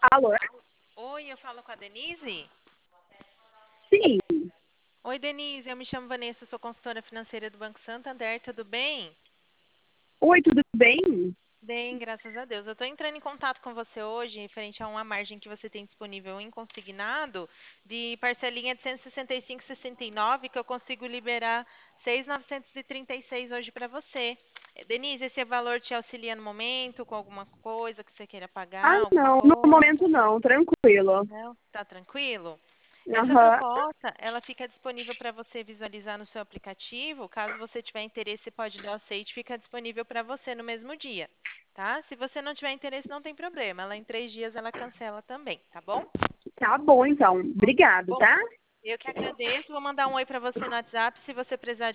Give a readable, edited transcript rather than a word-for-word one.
Alô? Oi, eu falo com a Denise? Sim. Oi, Denise, eu me chamo Vanessa, sou consultora financeira do Banco Santander, tudo bem? Oi, tudo bem? Bem, graças a Deus. Eu estou entrando em contato com você hoje, referente a uma margem que você tem disponível em consignado, de parcelinha de 165,69, que eu consigo liberar 6.936 hoje para você. Denise, esse valor te auxilia no momento, com alguma coisa que você queira Ah, pagar, alguma não, no conta? momento não, tranquilo. Não, tá tranquilo? Essa Aham. proposta, ela fica disponível para você visualizar no seu aplicativo. Caso você tiver interesse, você pode dar o aceite, fica disponível para você no mesmo dia, tá? Se você não tiver interesse, não tem problema. Ela em 3 dias ela cancela também, tá bom? Tá bom, então. Obrigado, Bom, tá? eu que agradeço. Vou mandar um oi para você no WhatsApp. Se você precisar